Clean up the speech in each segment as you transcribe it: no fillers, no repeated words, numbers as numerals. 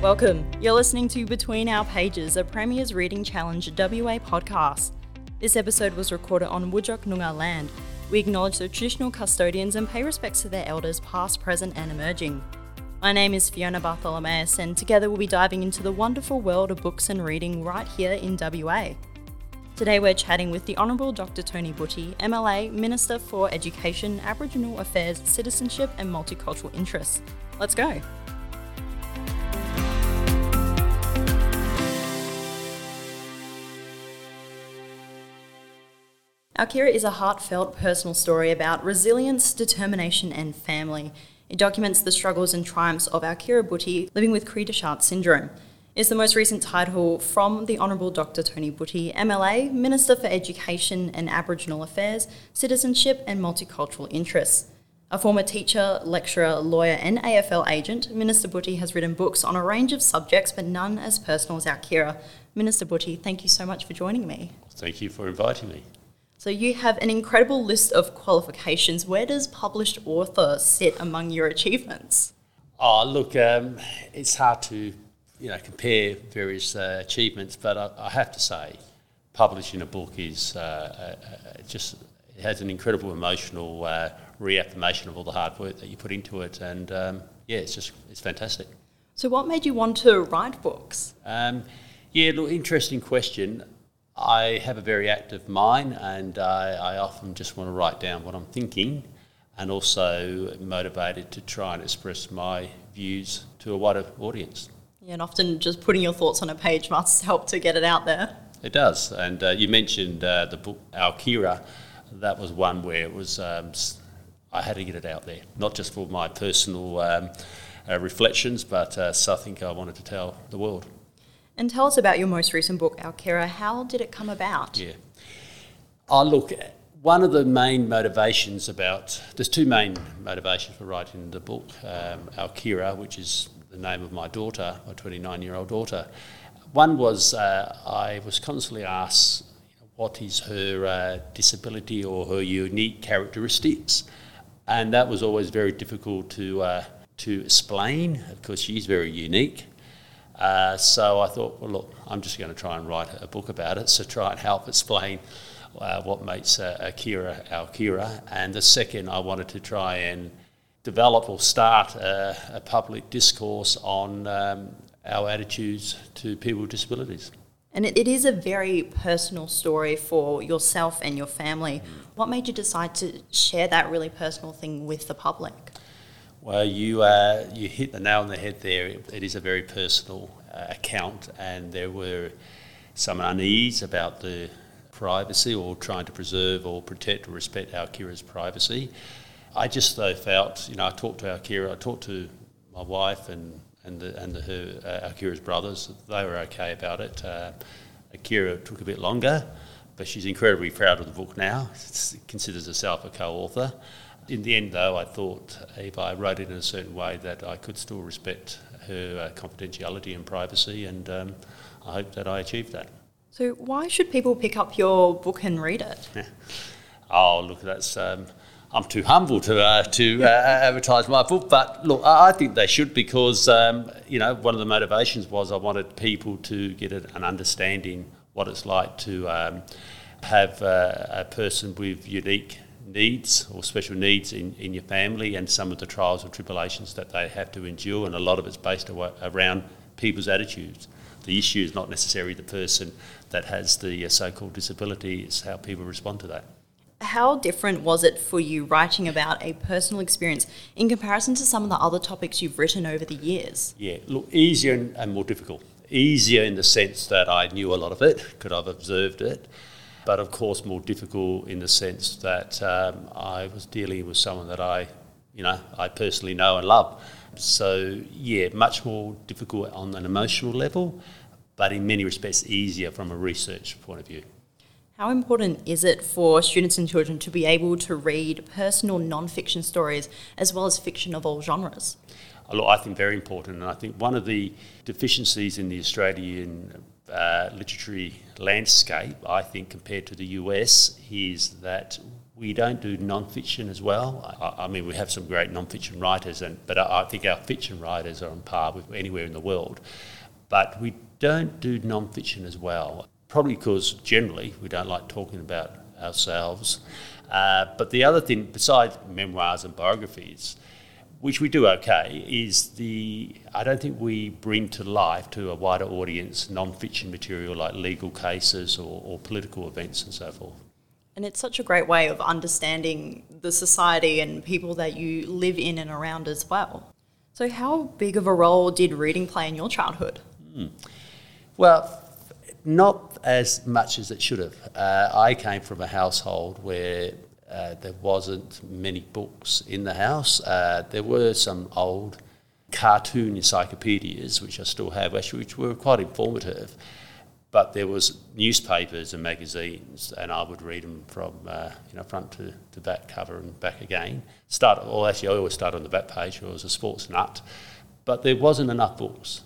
Welcome. You're listening to Between Our Pages, a Premier's Reading Challenge WA podcast. This episode was recorded on Whadjuk Noongar land. We acknowledge the traditional custodians and pay respects to their elders past, present and emerging. My name is Fiona Bartholomeus and together we'll be diving into the wonderful world of books and reading right here in WA. Today we're chatting with the Honourable Dr. Tony Butty, MLA, Minister for Education, Aboriginal Affairs, Citizenship and Multicultural Interests. Let's go. Alkira is a heartfelt personal story about resilience, determination and family. It documents the struggles and triumphs of Alkira Butty living with Cri-du-Chat syndrome. It's the most recent title from the Honourable Dr. Tony Butty, MLA, Minister for Education and Aboriginal Affairs, Citizenship and Multicultural Interests. A former teacher, lecturer, lawyer and AFL agent, Minister Butty has written books on a range of subjects but none as personal as Alkira. Minister Butty, thank you so much for joining me. Thank you for inviting me. So you have an incredible list of qualifications. Where does published author sit among your achievements? Oh, look, it's hard to compare various achievements, but I have to say, publishing a book is it has an incredible emotional reaffirmation of all the hard work that you put into it, and it's fantastic. So what made you want to write books? Interesting question. I have a very active mind and I often just want to write down what I'm thinking and also motivated to try and express my views to a wider audience. Yeah, and often just putting your thoughts on a page must help to get it out there. It does. And you mentioned the book Alkira. That was one where it was I had to get it out there, not just for my personal reflections, but something I wanted to tell the world. And tell us about your most recent book, Alkira. How did it come about? Yeah. Look, one of the main motivations there's two main motivations for writing the book. Alkira, which is the name of my daughter, my 29-year-old daughter. One was I was constantly asked what is her disability or her unique characteristics. And that was always very difficult to explain because she's very unique. So I thought, well, look, I'm just going to try and write a book about it, so try and help explain what makes Alkira. And the second, I wanted to try and develop or start a public discourse on our attitudes to people with disabilities. And it is a very personal story for yourself and your family. What made you decide to share that really personal thing with the public? Well, you hit the nail on the head there. It is a very personal account, and there were some unease about the privacy or trying to preserve or protect or respect Alkira's privacy. I just though felt, I talked to Alkira, I talked to my wife and Alkira's brothers. They were okay about it. Alkira took a bit longer, but she's incredibly proud of the book now. She considers herself a co-author. In the end, though, I thought if I wrote it in a certain way that I could still respect her confidentiality and privacy, and I hope that I achieved that. So why should people pick up your book and read it? Oh, look, that's I'm too humble to advertise my book, but look, I think they should because, one of the motivations was I wanted people to get an understanding what it's like to have a person with unique needs or special needs in your family and some of the trials and tribulations that they have to endure, and a lot of it's based around people's attitudes. The issue is not necessarily the person that has the so-called disability, it's how people respond to that. How different was it for you writing about a personal experience in comparison to some of the other topics you've written over the years? Yeah, look, easier and more difficult. Easier in the sense that I knew a lot of it, could have observed it, but of course more difficult in the sense that I was dealing with someone that I personally know and love. So much more difficult on an emotional level, but in many respects easier from a research point of view. How important is it for students and children to be able to read personal non-fiction stories as well as fiction of all genres? Look, I think very important, and I think one of the deficiencies in the Australian literary landscape, I think, compared to the US, is that We don't do non-fiction as well. I mean, we have some great non-fiction writers, but I think our fiction writers are on par with anywhere in the world. But we don't do non-fiction as well, probably because generally we don't like talking about ourselves. But the other thing, besides memoirs and biographies, which we do okay, is I don't think we bring to life to a wider audience non-fiction material like legal cases or political events and so forth. And it's such a great way of understanding the society and people that you live in and around as well. So how big of a role did reading play in your childhood? Well, not as much as it should have. I came from a household where there wasn't many books in the house. There were some old cartoon encyclopedias, which I still have, actually, which were quite informative. But there was newspapers and magazines, and I would read them from front to back cover and back again. I always start on the back page. I was a sports nut, but there wasn't enough books.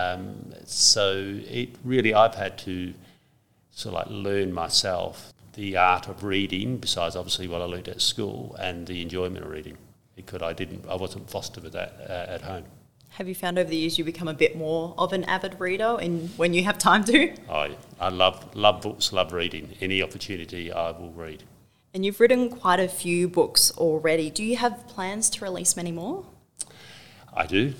So I've had to sort of like learn myself the art of reading, besides obviously what I learned at school, and the enjoyment of reading, because I wasn't fostered with that at home. Have you found over the years you become a bit more of an avid reader when you have time to? Oh, yeah. I love books, love reading. Any opportunity I will read. And you've written quite a few books already. Do you have plans to release many more? I do.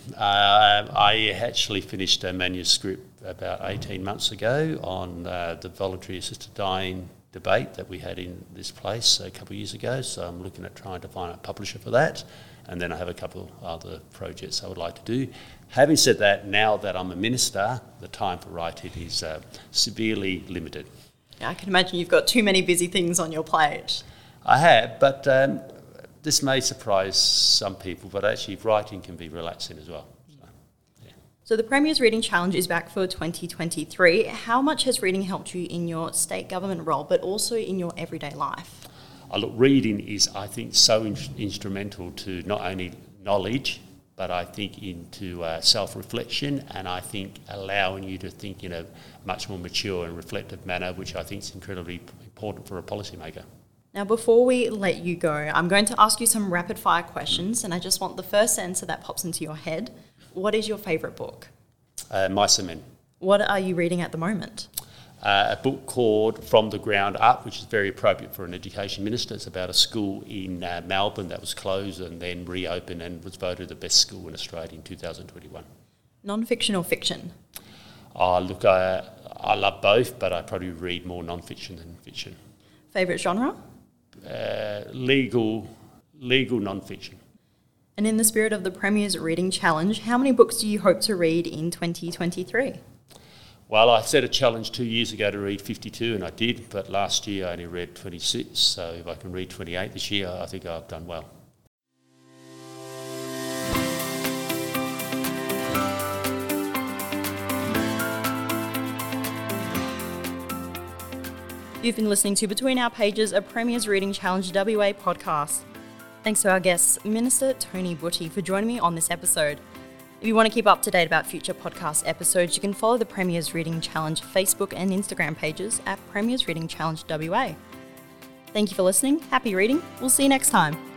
I actually finished a manuscript about 18 months ago on the voluntary assisted dying debate that we had in this place a couple of years ago. So I'm looking at trying to find a publisher for that. And then I have a couple of other projects I would like to do. Having said that, now that I'm a minister, the time for writing is severely limited. Yeah, I can imagine you've got too many busy things on your plate. I have, but this may surprise some people, but actually writing can be relaxing as well. So the Premier's Reading Challenge is back for 2023. How much has reading helped you in your state government role, but also in your everyday life? Look, reading is, I think, so instrumental to not only knowledge, but I think into self-reflection, and I think allowing you to think in a much more mature and reflective manner, which I think is incredibly important for a policymaker. Now, before we let you go, I'm going to ask you some rapid-fire questions, and I just want the first answer that pops into your head. What is your favourite book? Mice and Men. What are you reading at the moment? A book called From the Ground Up, which is very appropriate for an education minister. It's about a school in Melbourne that was closed and then reopened and was voted the best school in Australia in 2021. Non-fiction or fiction? Look, I love both, but I probably read more non-fiction than fiction. Favourite genre? Legal non-fiction. And in the spirit of the Premier's Reading Challenge, how many books do you hope to read in 2023? Well, I set a challenge 2 years ago to read 52, and I did, but last year I only read 26, so if I can read 28 this year, I think I've done well. You've been listening to Between Our Pages, a Premier's Reading Challenge WA podcast. Thanks to our guest, Minister Tony Butty, for joining me on this episode. If you want to keep up to date about future podcast episodes, you can follow the Premier's Reading Challenge Facebook and Instagram pages at Premier's Reading Challenge WA. Thank you for listening. Happy reading. We'll see you next time.